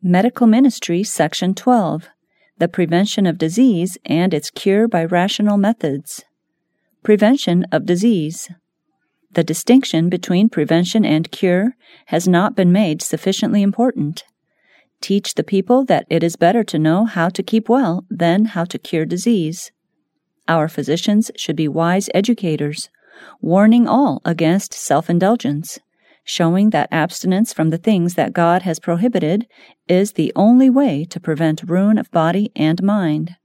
Medical Ministry, Section 12. The Prevention of Disease and its Cure by Rational Methods. Prevention of disease. The distinction between prevention and cure has not been made sufficiently important. Teach the people that it is better to know how to keep well than how to cure disease. Our physicians should be wise educators, warning all against self-indulgence, showing that abstinence from the things that God has prohibited is the only way to prevent ruin of body and mind.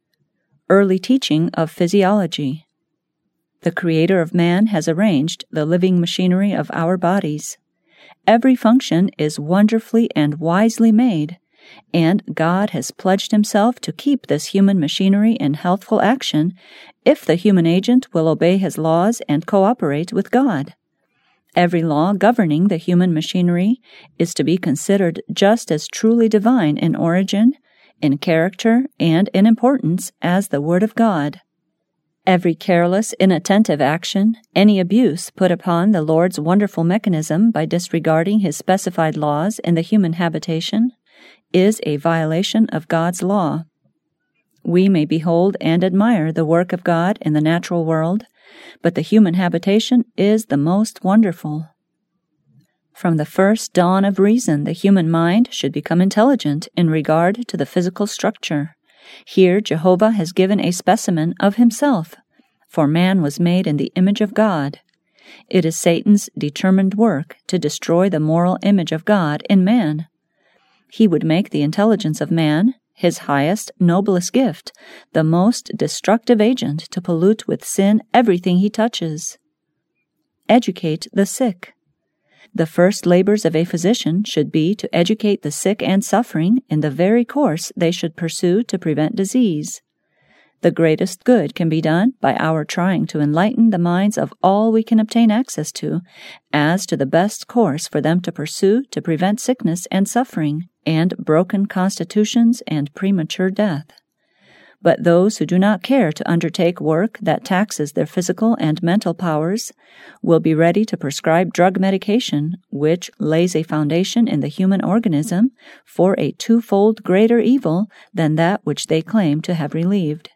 Early teaching of physiology. The Creator of man has arranged the living machinery of our bodies. Every function is wonderfully and wisely made, and God has pledged Himself to keep this human machinery in healthful action if the human agent will obey His laws and cooperate with God. Every law governing the human machinery is to be considered just as truly divine in origin, in character, and in importance as the Word of God. Every careless, inattentive action, any abuse put upon the Lord's wonderful mechanism by disregarding His specified laws in the human habitation, is a violation of God's law. We may behold and admire the work of God in the natural world, but the human habitation is the most wonderful. From the first dawn of reason, the human mind should become intelligent in regard to the physical structure. Here Jehovah has given a specimen of Himself, for man was made in the image of God. It is Satan's determined work to destroy the moral image of God in man. He would make the intelligence of man, his highest, noblest gift, the most destructive agent to pollute with sin everything he touches. Educate the sick. The first labors of a physician should be to educate the sick and suffering in the very course they should pursue to prevent disease. The greatest good can be done by our trying to enlighten the minds of all we can obtain access to as to the best course for them to pursue to prevent sickness and suffering, and broken constitutions and premature death. But those who do not care to undertake work that taxes their physical and mental powers will be ready to prescribe drug medication, which lays a foundation in the human organism for a twofold greater evil than that which they claim to have relieved.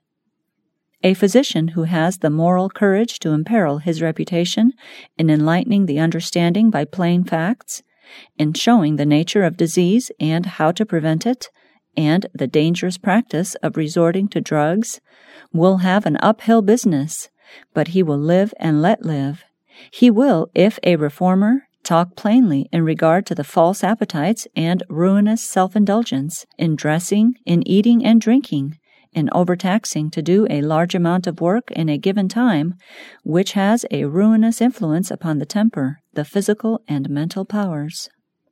A physician who has the moral courage to imperil his reputation in enlightening the understanding by plain facts, in showing the nature of disease and how to prevent it, and the dangerous practice of resorting to drugs, will have an uphill business, but he will live and let live. He will, if a reformer, talk plainly in regard to the false appetites and ruinous self-indulgence, in dressing, in eating and drinking, in overtaxing to do a large amount of work in a given time, which has a ruinous influence upon the temper, the physical and mental powers.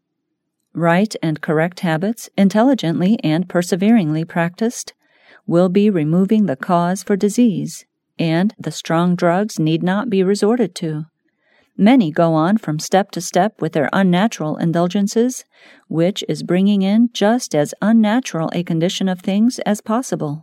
Right and correct habits, intelligently and perseveringly practiced, will be removing the cause for disease, and the strong drugs need not be resorted to. Many go on from step to step with their unnatural indulgences, which is bringing in just as unnatural a condition of things as possible.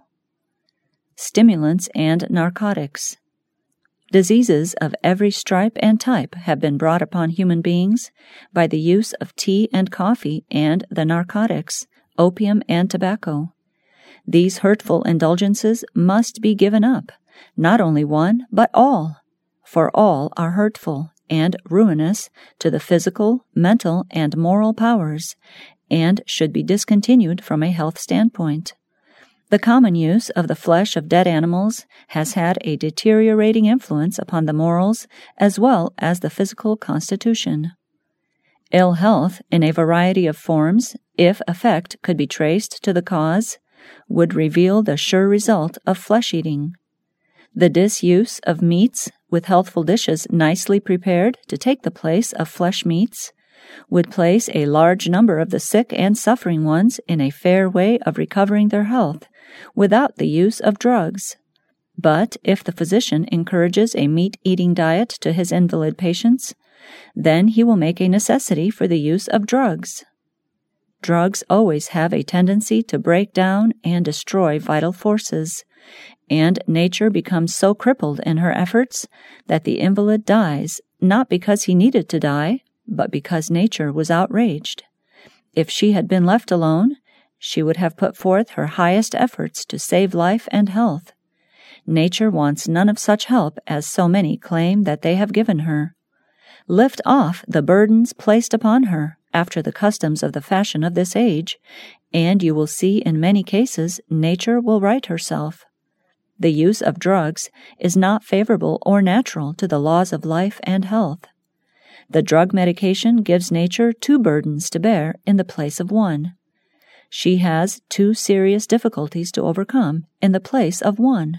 Stimulants and narcotics. Diseases of every stripe and type have been brought upon human beings by the use of tea and coffee and the narcotics, opium and tobacco. These hurtful indulgences must be given up, not only one, but all, for all are hurtful and ruinous to the physical, mental, and moral powers, and should be discontinued from a health standpoint. The common use of the flesh of dead animals has had a deteriorating influence upon the morals as well as the physical constitution. Ill health, in a variety of forms, if effect could be traced to the cause, would reveal the sure result of flesh-eating. The disuse of meats, with healthful dishes nicely prepared to take the place of flesh meats, would place a large number of the sick and suffering ones in a fair way of recovering their health, without the use of drugs. But if the physician encourages a meat-eating diet to his invalid patients, then he will make a necessity for the use of drugs. Drugs always have a tendency to break down and destroy vital forces, and nature becomes so crippled in her efforts that the invalid dies not because he needed to die, but because nature was outraged. If she had been left alone, she would have put forth her highest efforts to save life and health. Nature wants none of such help as so many claim that they have given her. Lift off the burdens placed upon her after the customs of the fashion of this age, and you will see in many cases nature will right herself. The use of drugs is not favorable or natural to the laws of life and health. The drug medication gives nature two burdens to bear in the place of one. She has two serious difficulties to overcome in the place of one.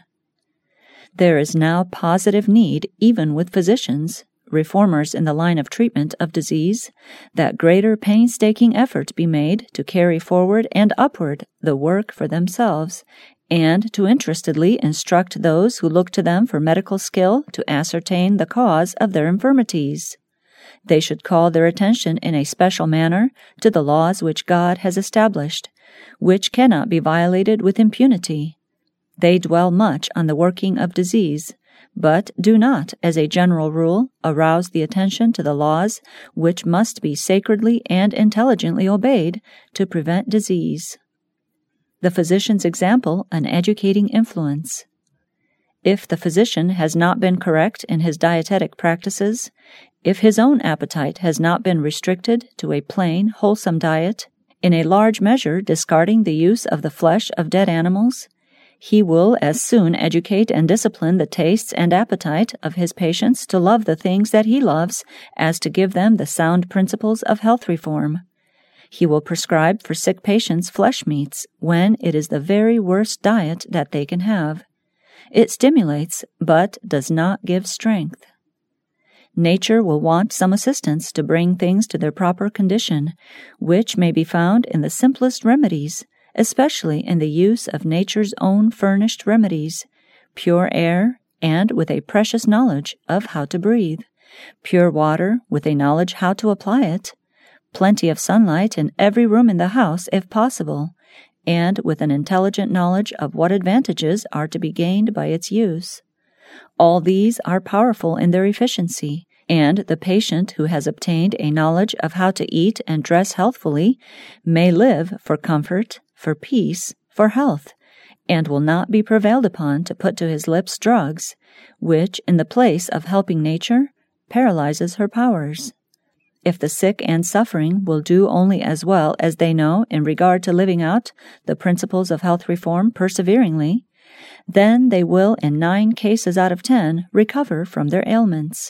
There is now positive need, even with physicians, reformers in the line of treatment of disease, that greater painstaking effort be made to carry forward and upward the work for themselves, and to interestedly instruct those who look to them for medical skill to ascertain the cause of their infirmities. They should call their attention in a special manner to the laws which God has established, which cannot be violated with impunity. They dwell much on the working of disease, but do not, as a general rule, arouse the attention to the laws which must be sacredly and intelligently obeyed to prevent disease. The physician's example an educating influence. If the physician has not been correct in his dietetic practices, if his own appetite has not been restricted to a plain, wholesome diet, in a large measure discarding the use of the flesh of dead animals, he will as soon educate and discipline the tastes and appetite of his patients to love the things that he loves as to give them the sound principles of health reform. He will prescribe for sick patients flesh meats when it is the very worst diet that they can have. It stimulates, but does not give strength. Nature will want some assistance to bring things to their proper condition, which may be found in the simplest remedies, especially in the use of nature's own furnished remedies, pure air, and with a precious knowledge of how to breathe, pure water with a knowledge how to apply it, plenty of sunlight in every room in the house if possible, and with an intelligent knowledge of what advantages are to be gained by its use. All these are powerful in their efficiency, and the patient who has obtained a knowledge of how to eat and dress healthfully may live for comfort, for peace, for health, and will not be prevailed upon to put to his lips drugs, which, in the place of helping nature, paralyzes her powers. If the sick and suffering will do only as well as they know in regard to living out the principles of health reform perseveringly, then they will in 9 cases out of 10 recover from their ailments.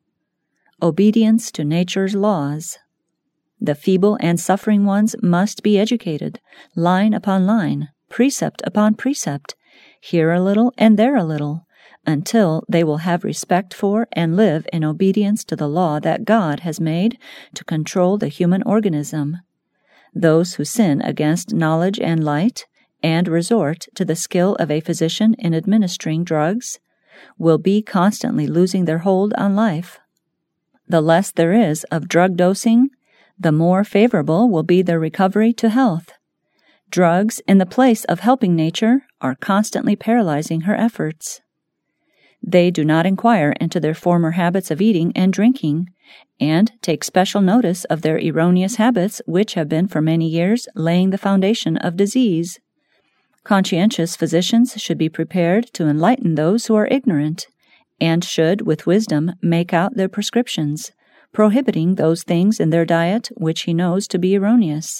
Obedience to nature's laws. The feeble and suffering ones must be educated, line upon line, precept upon precept, here a little and there a little, until they will have respect for and live in obedience to the law that God has made to control the human organism. Those who sin against knowledge and light, and resort to the skill of a physician in administering drugs, will be constantly losing their hold on life. The less there is of drug dosing, the more favorable will be their recovery to health. Drugs, in the place of helping nature, are constantly paralyzing her efforts. They do not inquire into their former habits of eating and drinking, and take special notice of their erroneous habits which have been for many years laying the foundation of disease. Conscientious physicians should be prepared to enlighten those who are ignorant, and should, with wisdom, make out their prescriptions, prohibiting those things in their diet which he knows to be erroneous.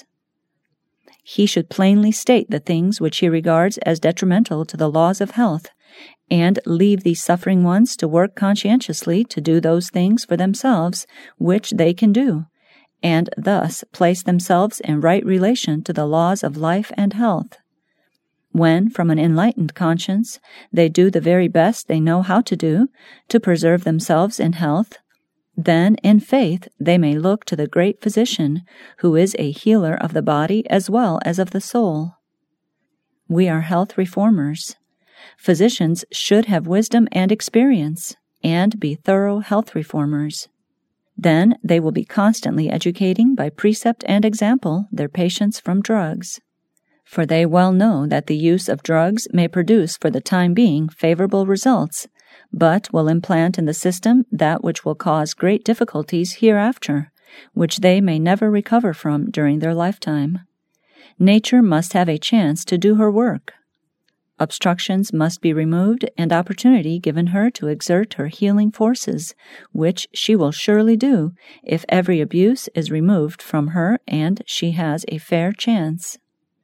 He should plainly state the things which he regards as detrimental to the laws of health, and leave these suffering ones to work conscientiously to do those things for themselves which they can do, and thus place themselves in right relation to the laws of life and health. When, from an enlightened conscience, they do the very best they know how to do, to preserve themselves in health, then in faith they may look to the great physician, who is a healer of the body as well as of the soul. We are health reformers. Physicians should have wisdom and experience, and be thorough health reformers. Then they will be constantly educating by precept and example their patients from drugs. For they well know that the use of drugs may produce for the time being favorable results, but will implant in the system that which will cause great difficulties hereafter, which they may never recover from during their lifetime. Nature must have a chance to do her work. Obstructions must be removed and opportunity given her to exert her healing forces, which she will surely do if every abuse is removed from her and she has a fair chance.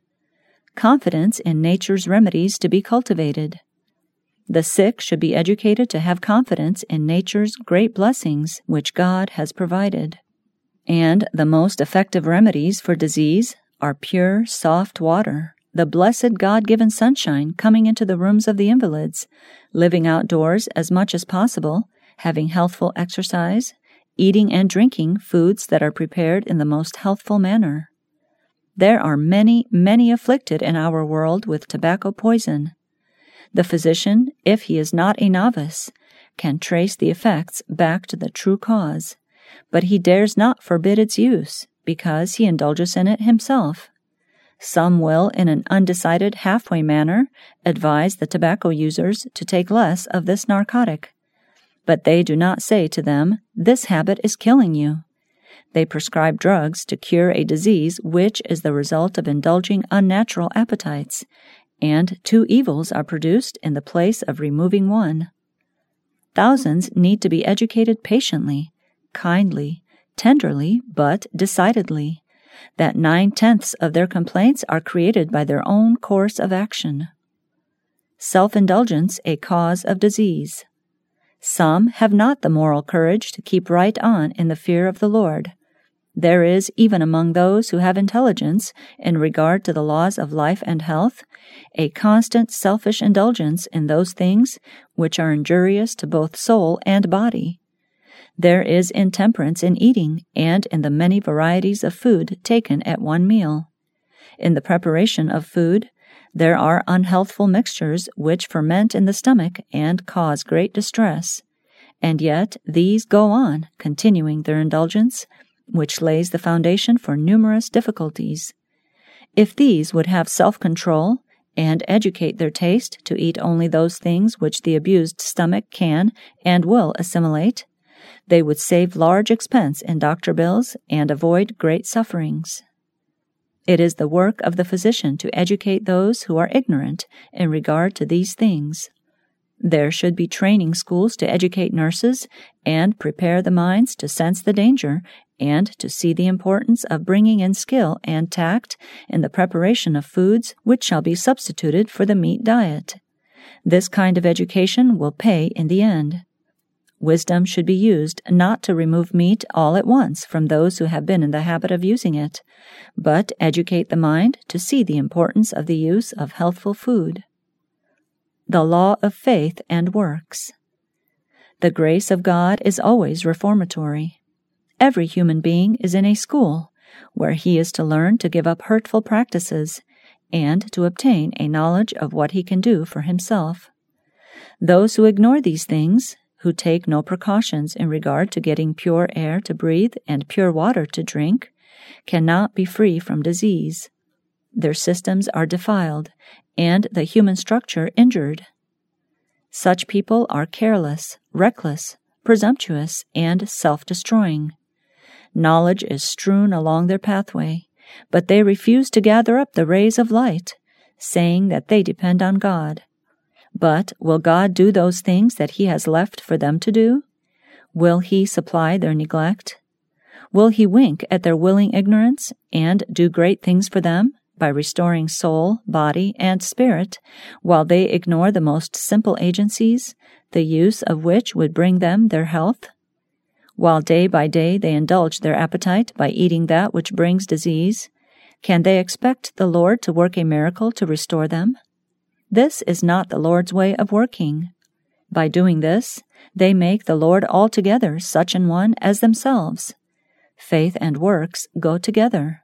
Confidence in nature's remedies to be cultivated. The sick should be educated to have confidence in nature's great blessings which God has provided. And the most effective remedies for disease are pure, soft water, the blessed God-given sunshine coming into the rooms of the invalids, living outdoors as much as possible, having healthful exercise, eating and drinking foods that are prepared in the most healthful manner. There are many, many afflicted in our world with tobacco poison. The physician, if he is not a novice, can trace the effects back to the true cause, but he dares not forbid its use, because he indulges in it himself. Some will, in an undecided halfway manner, advise the tobacco users to take less of this narcotic. But they do not say to them, "This habit is killing you." They prescribe drugs to cure a disease which is the result of indulging unnatural appetites, and two evils are produced in the place of removing one. Thousands need to be educated patiently, kindly, tenderly, but decidedly, that 9/10 of their complaints are created by their own course of action. Self-indulgence a cause of disease. Some have not the moral courage to keep right on in the fear of the Lord. There is, even among those who have intelligence in regard to the laws of life and health, a constant selfish indulgence in those things which are injurious to both soul and body. There is intemperance in eating and in the many varieties of food taken at one meal. In the preparation of food, there are unhealthful mixtures which ferment in the stomach and cause great distress, and yet these go on, continuing their indulgence, which lays the foundation for numerous difficulties. If these would have self-control and educate their taste to eat only those things which the abused stomach can and will assimilate, they would save large expense in doctor bills and avoid great sufferings. It is the work of the physician to educate those who are ignorant in regard to these things. There should be training schools to educate nurses and prepare the minds to sense the danger and to see the importance of bringing in skill and tact in the preparation of foods which shall be substituted for the meat diet. This kind of education will pay in the end. Wisdom should be used not to remove meat all at once from those who have been in the habit of using it, but educate the mind to see the importance of the use of healthful food. The law of faith and works. The grace of God is always reformatory. Every human being is in a school where he is to learn to give up hurtful practices and to obtain a knowledge of what he can do for himself. Those who ignore these things, who take no precautions in regard to getting pure air to breathe and pure water to drink, cannot be free from disease. Their systems are defiled, and the human structure injured. Such people are careless, reckless, presumptuous, and self-destroying. Knowledge is strewn along their pathway, but they refuse to gather up the rays of light, saying that they depend on God. But will God do those things that He has left for them to do? Will He supply their neglect? Will He wink at their willing ignorance and do great things for them by restoring soul, body, and spirit, while they ignore the most simple agencies, the use of which would bring them their health? While day by day they indulge their appetite by eating that which brings disease, can they expect the Lord to work a miracle to restore them? This is not the Lord's way of working. By doing this, they make the Lord altogether such an one as themselves. Faith and works go together.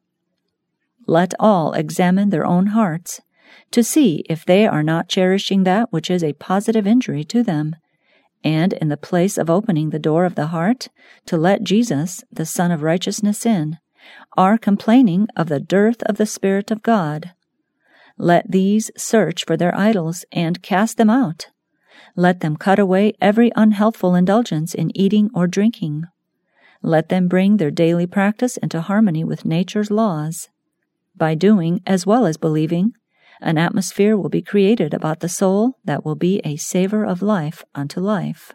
Let all examine their own hearts, to see if they are not cherishing that which is a positive injury to them, and in the place of opening the door of the heart to let Jesus, the Son of Righteousness, in, are complaining of the dearth of the Spirit of God. Let these search for their idols and cast them out. Let them cut away every unhealthful indulgence in eating or drinking. Let them bring their daily practice into harmony with nature's laws. By doing, as well as believing, an atmosphere will be created about the soul that will be a savor of life unto life.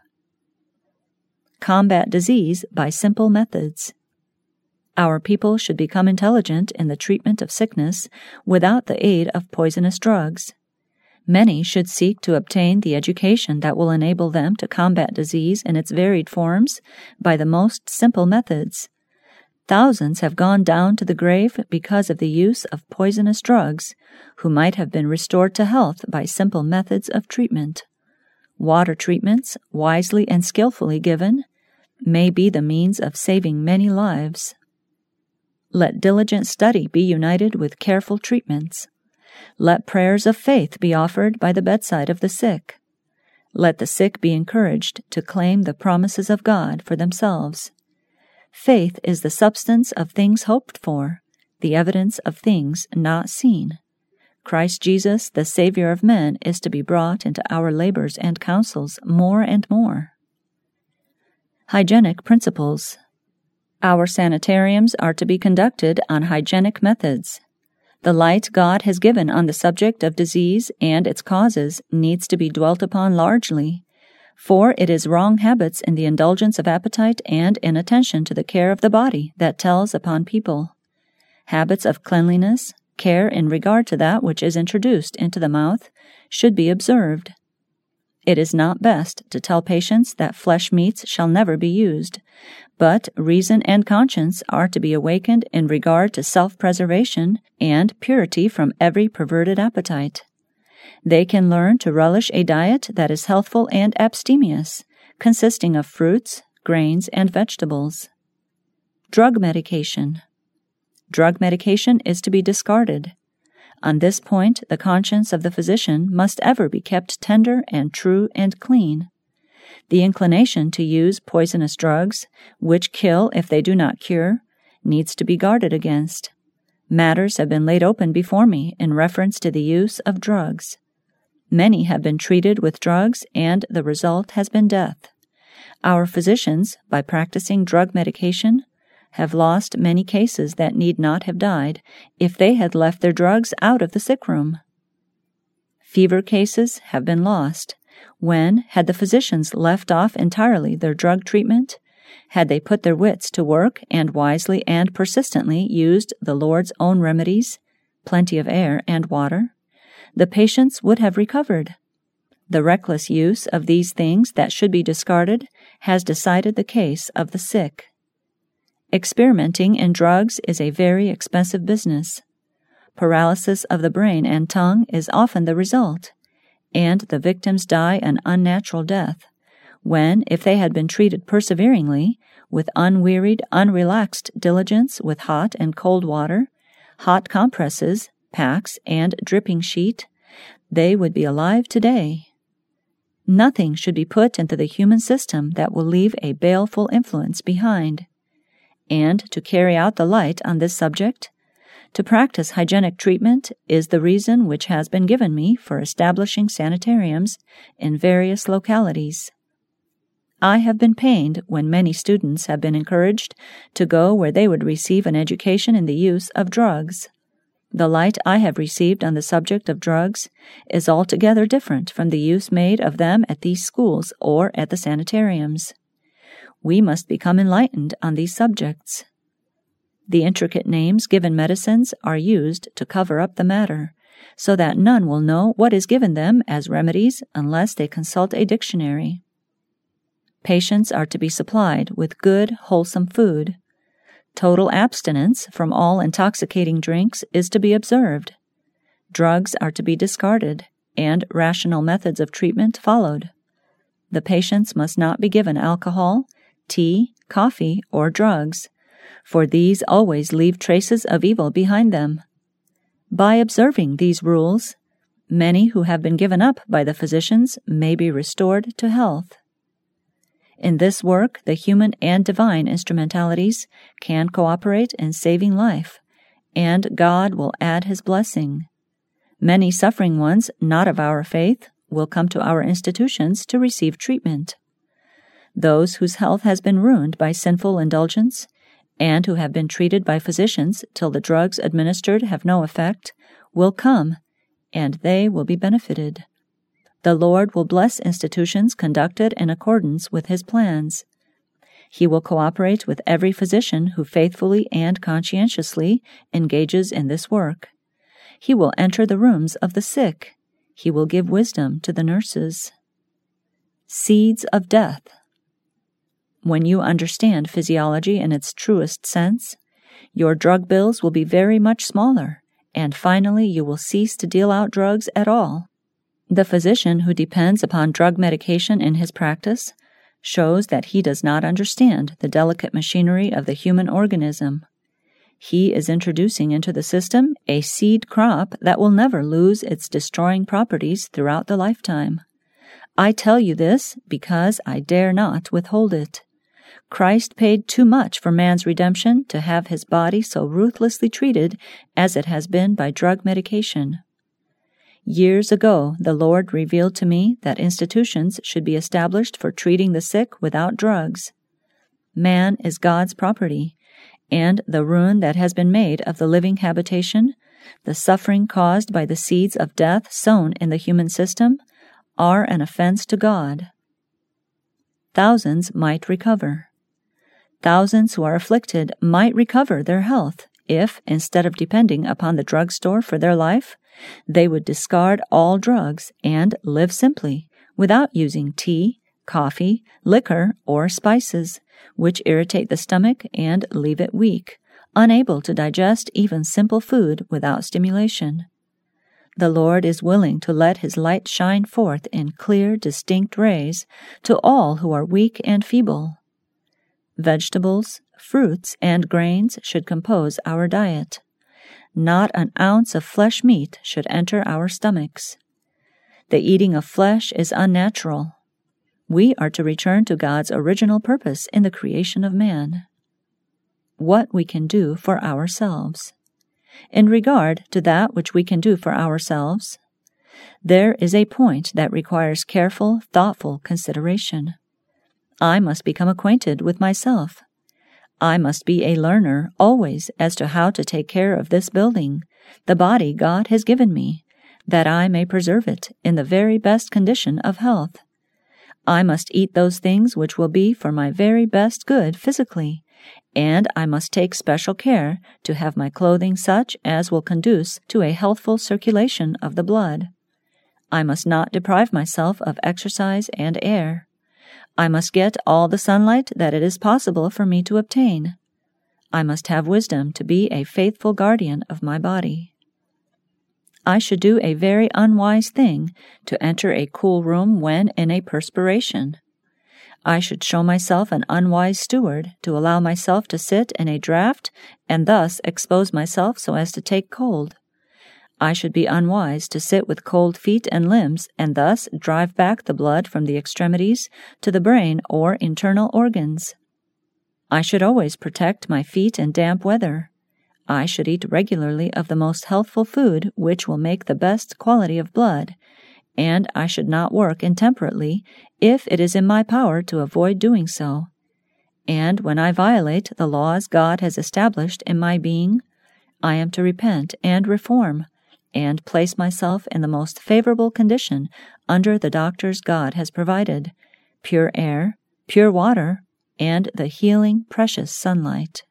Combat disease by simple methods. Our people should become intelligent in the treatment of sickness without the aid of poisonous drugs. Many should seek to obtain the education that will enable them to combat disease in its varied forms by the most simple methods. Thousands have gone down to the grave because of the use of poisonous drugs, who might have been restored to health by simple methods of treatment. Water treatments, wisely and skillfully given, may be the means of saving many lives. Let diligent study be united with careful treatments. Let prayers of faith be offered by the bedside of the sick. Let the sick be encouraged to claim the promises of God for themselves. Faith is the substance of things hoped for, the evidence of things not seen. Christ Jesus, the Savior of men, is to be brought into our labors and counsels more and more. Hygienic principles. Our sanitariums are to be conducted on hygienic methods. The light God has given on the subject of disease and its causes needs to be dwelt upon largely, for it is wrong habits in the indulgence of appetite and inattention to the care of the body that tells upon people. Habits of cleanliness, care in regard to that which is introduced into the mouth, should be observed. It is not best to tell patients that flesh meats shall never be used, but reason and conscience are to be awakened in regard to self-preservation and purity from every perverted appetite. They can learn to relish a diet that is healthful and abstemious, consisting of fruits, grains, and vegetables. Drug medication. Drug medication is to be discarded. On this point, the conscience of the physician must ever be kept tender and true and clean. The inclination to use poisonous drugs, which kill if they do not cure, needs to be guarded against. Matters have been laid open before me in reference to the use of drugs. Many have been treated with drugs, and the result has been death. Our physicians, by practicing drug medication, have lost many cases that need not have died if they had left their drugs out of the sick room. Fever cases have been lost when, had the physicians left off entirely their drug treatment, had they put their wits to work and wisely and persistently used the Lord's own remedies, plenty of air and water, the patients would have recovered. The reckless use of these things that should be discarded has decided the case of the sick. Experimenting in drugs is a very expensive business. Paralysis of the brain and tongue is often the result, and the victims die an unnatural death, when, if they had been treated perseveringly, with unwearied, unrelaxed diligence with hot and cold water, hot compresses, packs, and dripping sheet, they would be alive today. Nothing should be put into the human system that will leave a baleful influence behind. And to carry out the light on this subject, to practice hygienic treatment is the reason which has been given me for establishing sanitariums in various localities. I have been pained when many students have been encouraged to go where they would receive an education in the use of drugs. The light I have received on the subject of drugs is altogether different from the use made of them at these schools or at the sanitariums. We must become enlightened on these subjects. The intricate names given medicines are used to cover up the matter, so that none will know what is given them as remedies unless they consult a dictionary. Patients are to be supplied with good, wholesome food. Total abstinence from all intoxicating drinks is to be observed. Drugs are to be discarded, and rational methods of treatment followed. The patients must not be given alcohol, tea, coffee, or drugs, for these always leave traces of evil behind them. By observing these rules, many who have been given up by the physicians may be restored to health. In this work, the human and divine instrumentalities can cooperate in saving life, and God will add His blessing. Many suffering ones not of our faith will come to our institutions to receive treatment. Those whose health has been ruined by sinful indulgence, and who have been treated by physicians till the drugs administered have no effect, will come, and they will be benefited. The Lord will bless institutions conducted in accordance with His plans. He will cooperate with every physician who faithfully and conscientiously engages in this work. He will enter the rooms of the sick. He will give wisdom to the nurses. Seeds of death. When you understand physiology in its truest sense, your drug bills will be very much smaller, and finally you will cease to deal out drugs at all. The physician who depends upon drug medication in his practice shows that he does not understand the delicate machinery of the human organism. He is introducing into the system a seed crop that will never lose its destroying properties throughout the lifetime. I tell you this because I dare not withhold it. Christ paid too much for man's redemption to have his body so ruthlessly treated as it has been by drug medication. Years ago, the Lord revealed to me that institutions should be established for treating the sick without drugs. Man is God's property, and the ruin that has been made of the living habitation, the suffering caused by the seeds of death sown in the human system, are an offense to God. Thousands might recover. Thousands who are afflicted might recover their health if, instead of depending upon the drugstore for their life, they would discard all drugs and live simply, without using tea, coffee, liquor, or spices, which irritate the stomach and leave it weak, unable to digest even simple food without stimulation. The Lord is willing to let His light shine forth in clear, distinct rays to all who are weak and feeble. Vegetables, fruits, and grains should compose our diet. Not an ounce of flesh meat should enter our stomachs. The eating of flesh is unnatural. We are to return to God's original purpose in the creation of man. What we can do for ourselves. In regard to that which we can do for ourselves, there is a point that requires careful, thoughtful consideration. I must become acquainted with myself. I must be a learner always as to how to take care of this building, the body God has given me, that I may preserve it in the very best condition of health. I must eat those things which will be for my very best good physically, and I must take special care to have my clothing such as will conduce to a healthful circulation of the blood. I must not deprive myself of exercise and air. I must get all the sunlight that it is possible for me to obtain. I must have wisdom to be a faithful guardian of my body. I should do a very unwise thing to enter a cool room when in a perspiration. I should show myself an unwise steward to allow myself to sit in a draught and thus expose myself so as to take cold. I should be unwise to sit with cold feet and limbs and thus drive back the blood from the extremities to the brain or internal organs. I should always protect my feet in damp weather. I should eat regularly of the most healthful food which will make the best quality of blood, and I should not work intemperately if it is in my power to avoid doing so. And when I violate the laws God has established in my being, I am to repent and reform, and place myself in the most favorable condition under the doctors God has provided, pure air, pure water, and the healing, precious sunlight.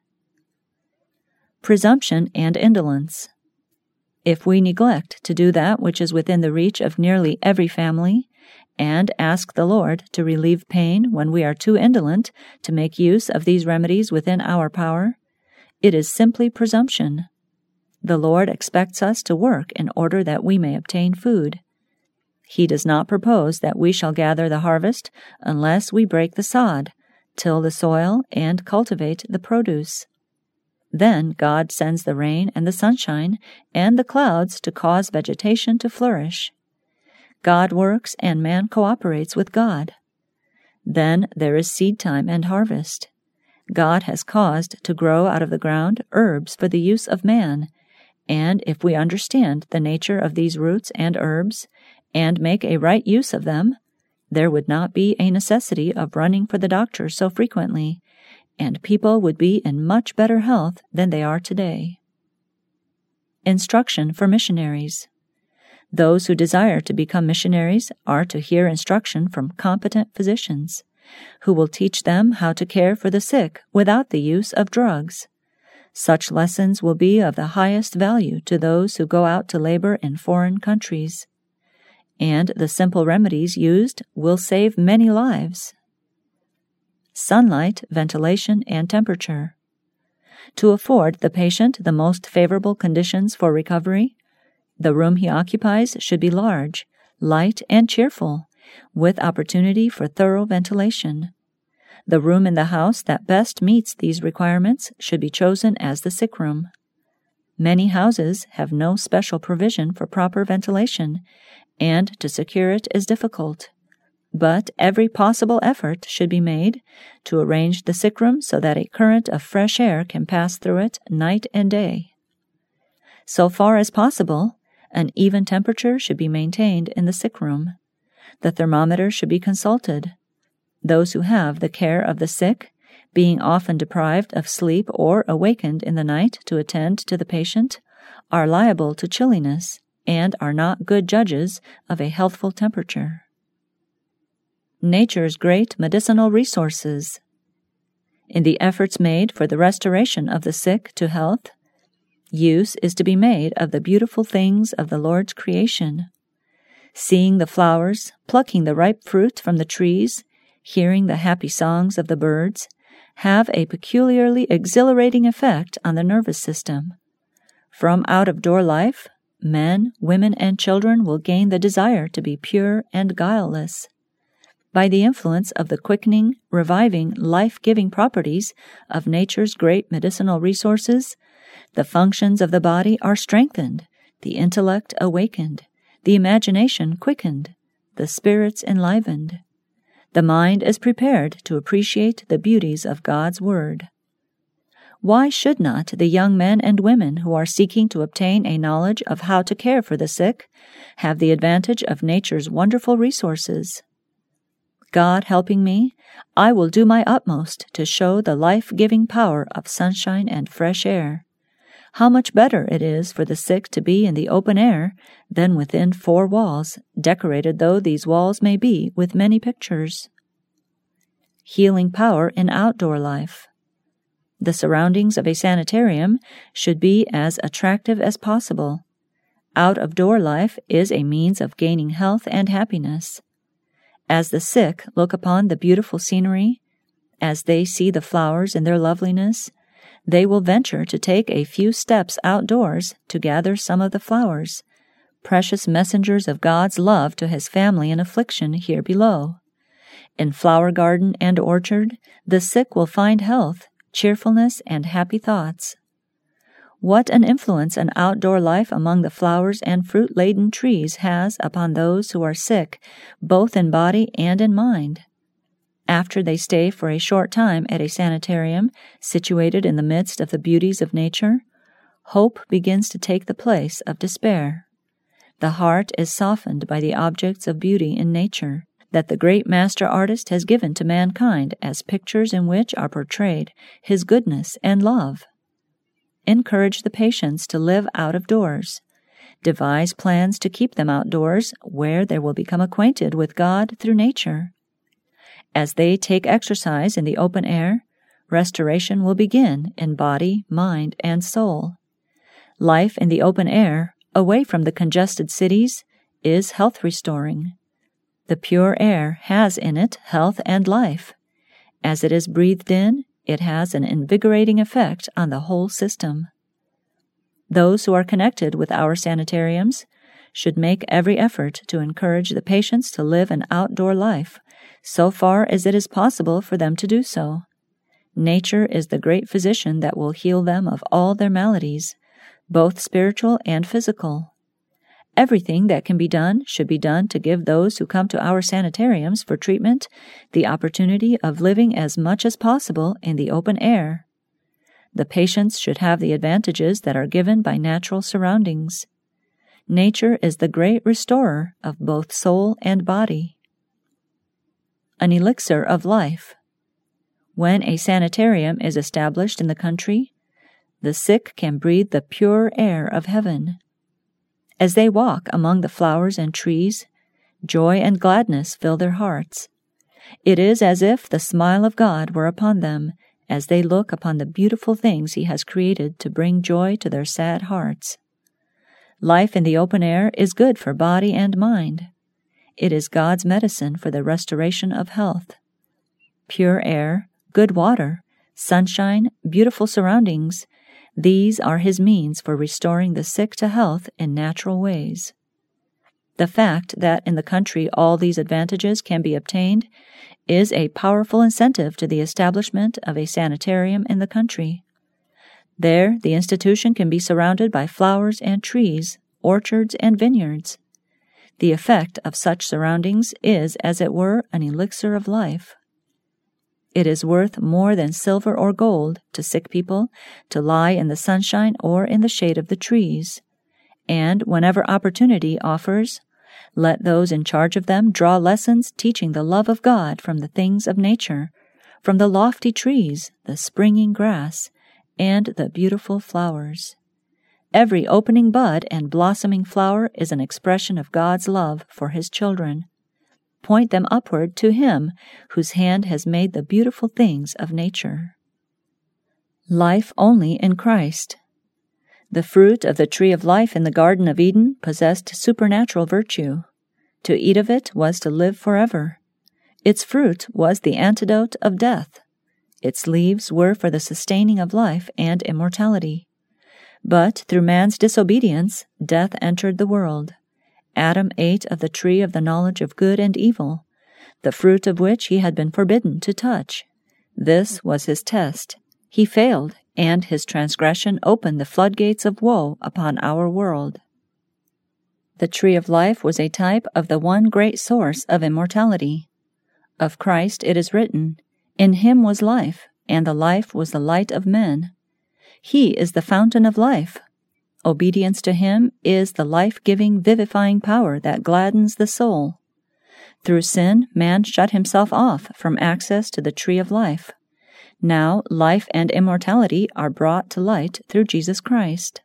Presumption and indolence. If we neglect to do that which is within the reach of nearly every family, and ask the Lord to relieve pain when we are too indolent to make use of these remedies within our power, it is simply presumption. The Lord expects us to work in order that we may obtain food. He does not propose that we shall gather the harvest unless we break the sod, till the soil, and cultivate the produce. Then God sends the rain and the sunshine and the clouds to cause vegetation to flourish. God works and man cooperates with God. Then there is seed time and harvest. God has caused to grow out of the ground herbs for the use of man, and if we understand the nature of these roots and herbs, and make a right use of them, there would not be a necessity of running for the doctor so frequently, and people would be in much better health than they are today. Instruction for missionaries. Those who desire to become missionaries are to hear instruction from competent physicians, who will teach them how to care for the sick without the use of drugs. Such lessons will be of the highest value to those who go out to labor in foreign countries, and the simple remedies used will save many lives. Sunlight, ventilation, and temperature. To afford the patient the most favorable conditions for recovery, the room he occupies should be large, light, and cheerful, with opportunity for thorough ventilation. The room in the house that best meets these requirements should be chosen as the sick room. Many houses have no special provision for proper ventilation, and to secure it is difficult. But every possible effort should be made to arrange the sick room so that a current of fresh air can pass through it night and day. So far as possible, an even temperature should be maintained in the sick room. The thermometer should be consulted. Those who have the care of the sick, being often deprived of sleep or awakened in the night to attend to the patient, are liable to chilliness and are not good judges of a healthful temperature. Nature's great medicinal resources. In the efforts made for the restoration of the sick to health, use is to be made of the beautiful things of the Lord's creation. Seeing the flowers, plucking the ripe fruit from the trees, hearing the happy songs of the birds, have a peculiarly exhilarating effect on the nervous system. From out-of-door life, men, women, and children will gain the desire to be pure and guileless. By the influence of the quickening, reviving, life-giving properties of nature's great medicinal resources, the functions of the body are strengthened, the intellect awakened, the imagination quickened, the spirits enlivened. The mind is prepared to appreciate the beauties of God's Word. Why should not the young men and women who are seeking to obtain a knowledge of how to care for the sick have the advantage of nature's wonderful resources? God helping me, I will do my utmost to show the life-giving power of sunshine and fresh air. How much better it is for the sick to be in the open air than within 4 walls, decorated though these walls may be with many pictures. Healing power in outdoor life. The surroundings of a sanitarium should be as attractive as possible. Out-of-door life is a means of gaining health and happiness. As the sick look upon the beautiful scenery, as they see the flowers in their loveliness, they will venture to take a few steps outdoors to gather some of the flowers, precious messengers of God's love to His family in affliction here below. In flower garden and orchard, the sick will find health, cheerfulness, and happy thoughts. What an influence an outdoor life among the flowers and fruit-laden trees has upon those who are sick, both in body and in mind! After they stay for a short time at a sanitarium situated in the midst of the beauties of nature, hope begins to take the place of despair. The heart is softened by the objects of beauty in nature that the great master artist has given to mankind as pictures in which are portrayed His goodness and love. Encourage the patients to live out of doors. Devise plans to keep them outdoors, where they will become acquainted with God through nature. As they take exercise in the open air, restoration will begin in body, mind, and soul. Life in the open air, away from the congested cities, is health-restoring. The pure air has in it health and life. As it is breathed in, it has an invigorating effect on the whole system. Those who are connected with our sanitariums should make every effort to encourage the patients to live an outdoor life, so far as it is possible for them to do so. Nature is the great physician that will heal them of all their maladies, both spiritual and physical. Everything that can be done should be done to give those who come to our sanitariums for treatment the opportunity of living as much as possible in the open air. The patients should have the advantages that are given by natural surroundings. Nature is the great restorer of both soul and body. an elixir of life. When a sanitarium is established in the country, the sick can breathe the pure air of heaven. As they walk among the flowers and trees, joy and gladness fill their hearts. It is as if the smile of God were upon them as they look upon the beautiful things He has created to bring joy to their sad hearts. Life in the open air is good for body and mind. It is God's medicine for the restoration of health. Pure air, good water, sunshine, beautiful surroundings, these are His means for restoring the sick to health in natural ways. The fact that in the country all these advantages can be obtained is a powerful incentive to the establishment of a sanitarium in the country. There, the institution can be surrounded by flowers and trees, orchards and vineyards. The effect of such surroundings is, as it were, an elixir of life. It is worth more than silver or gold to sick people to lie in the sunshine or in the shade of the trees, and whenever opportunity offers, let those in charge of them draw lessons teaching the love of God from the things of nature, from the lofty trees, the springing grass, and the beautiful flowers. Every opening bud and blossoming flower is an expression of God's love for His children. Point them upward to Him whose hand has made the beautiful things of nature. Life only in Christ. The fruit of the tree of life in the Garden of Eden possessed supernatural virtue. To eat of it was to live forever. Its fruit was the antidote of death. Its leaves were for the sustaining of life and immortality. But through man's disobedience, death entered the world. Adam ate of the tree of the knowledge of good and evil, the fruit of which he had been forbidden to touch. This was his test. He failed, and his transgression opened the floodgates of woe upon our world. The tree of life was a type of the one great source of immortality. Of Christ it is written, "In Him was life, and the life was the light of men." He is the fountain of life. Obedience to Him is the life-giving, vivifying power that gladdens the soul. Through sin, man shut himself off from access to the tree of life. Now, life and immortality are brought to light through Jesus Christ.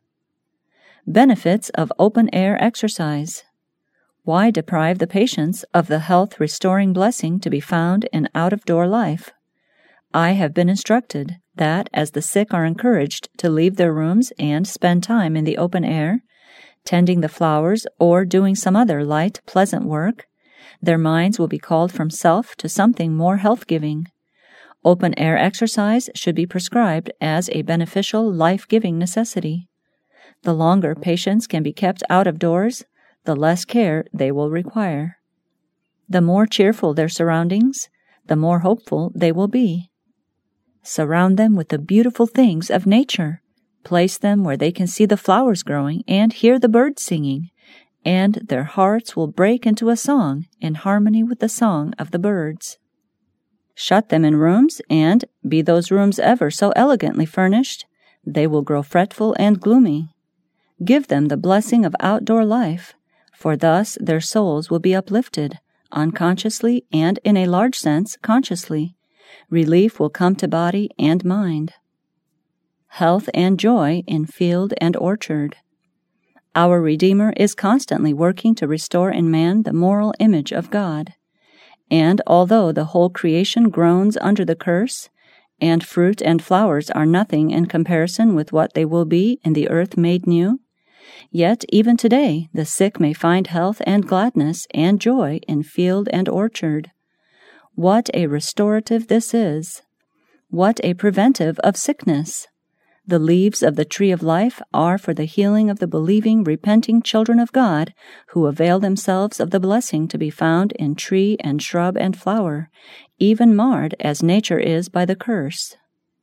Benefits of open-air exercise. Why deprive the patients of the health-restoring blessing to be found in out-of-door life? I have been instructed that as the sick are encouraged to leave their rooms and spend time in the open air, tending the flowers or doing some other light, pleasant work, their minds will be called from self to something more health-giving. Open-air exercise should be prescribed as a beneficial, life-giving necessity. The longer patients can be kept out of doors, the less care they will require. The more cheerful their surroundings, the more hopeful they will be. Surround them with the beautiful things of nature. Place them where they can see the flowers growing and hear the birds singing, and their hearts will break into a song in harmony with the song of the birds. Shut them in rooms, and, be those rooms ever so elegantly furnished, they will grow fretful and gloomy. Give them the blessing of outdoor life, for thus their souls will be uplifted, unconsciously and in a large sense consciously. Relief will come to body and mind. Health and joy in field and orchard. Our Redeemer is constantly working to restore in man the moral image of God. And although the whole creation groans under the curse, and fruit and flowers are nothing in comparison with what they will be in the earth made new, yet even today the sick may find health and gladness and joy in field and orchard. What a restorative this is! What a preventive of sickness! The leaves of the tree of life are for the healing of the believing, repenting children of God who avail themselves of the blessing to be found in tree and shrub and flower, even marred as nature is by the curse.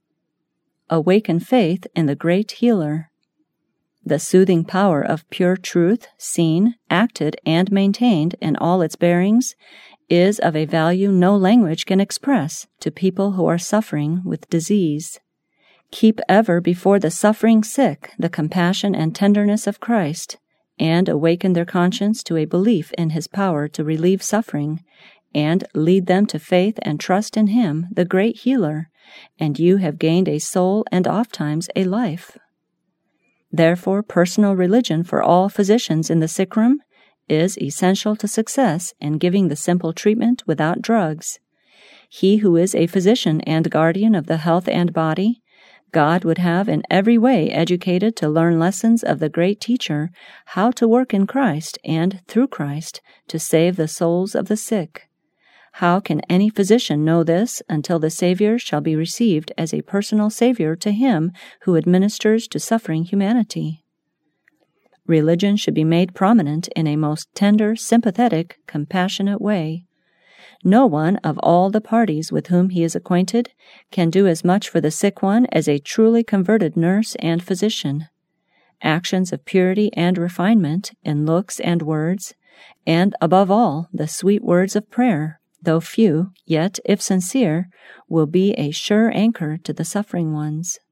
Awaken faith in the great healer. The soothing power of pure truth, seen, acted, and maintained in all its bearings, is of a value no language can express to people who are suffering with disease. Keep ever before the suffering sick the compassion and tenderness of Christ, and awaken their conscience to a belief in His power to relieve suffering, and lead them to faith and trust in Him, the great healer, and you have gained a soul and ofttimes a life. Therefore, personal religion for all physicians in the sick room is essential to success in giving the simple treatment without drugs. He who is a physician and guardian of the health and body, God would have in every way educated to learn lessons of the great teacher how to work in Christ and through Christ to save the souls of the sick. How can any physician know this until the Savior shall be received as a personal Savior to him who administers to suffering humanity? Religion should be made prominent in a most tender, sympathetic, compassionate way. No one of all the parties with whom he is acquainted can do as much for the sick one as a truly converted nurse and physician. Actions of purity and refinement in looks and words, and above all the sweet words of prayer, though few, yet, if sincere, will be a sure anchor to the suffering ones.